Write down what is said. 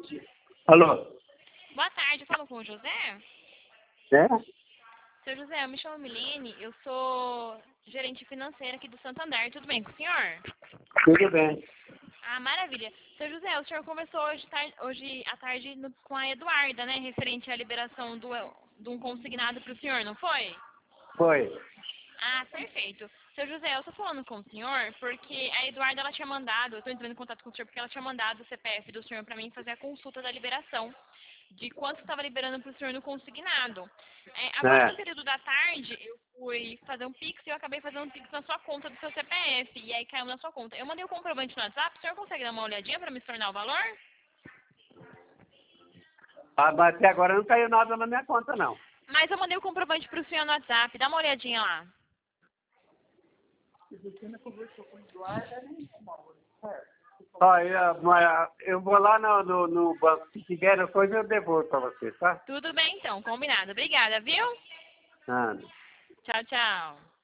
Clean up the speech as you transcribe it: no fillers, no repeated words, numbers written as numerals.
Alô? Boa tarde, eu falo com o José. É? Seu José, eu me chamo Milene, eu sou gerente financeira aqui do Santander, tudo bem com o senhor? Tudo bem. Ah, maravilha. Seu José, o senhor conversou hoje à tarde com a Eduarda, né, referente à liberação de um consignado para o senhor, não foi? Foi. Ah, perfeito. Seu José, eu estou falando com o senhor porque a Eduarda, ela tinha mandado, eu estou entrando em contato com o senhor porque ela tinha mandado o CPF do senhor para mim fazer a consulta da liberação, de quanto estava liberando para o senhor no consignado. Agora, no É. período da tarde, eu fui fazer um Pix e eu acabei fazendo um Pix na sua conta do seu CPF, e aí caiu na sua conta. Eu mandei o comprovante no WhatsApp, o senhor consegue dar uma olhadinha para me tornar o valor? Ah, mas até agora não caiu nada na minha conta, não. Mas eu mandei o comprovante para o senhor no WhatsApp, dá uma olhadinha lá. Ó, eu vou lá no banco. Se tiver a coisa, eu devolvo para você, tá? Tudo bem então, combinado. Obrigada, viu? Ah. Tchau, tchau.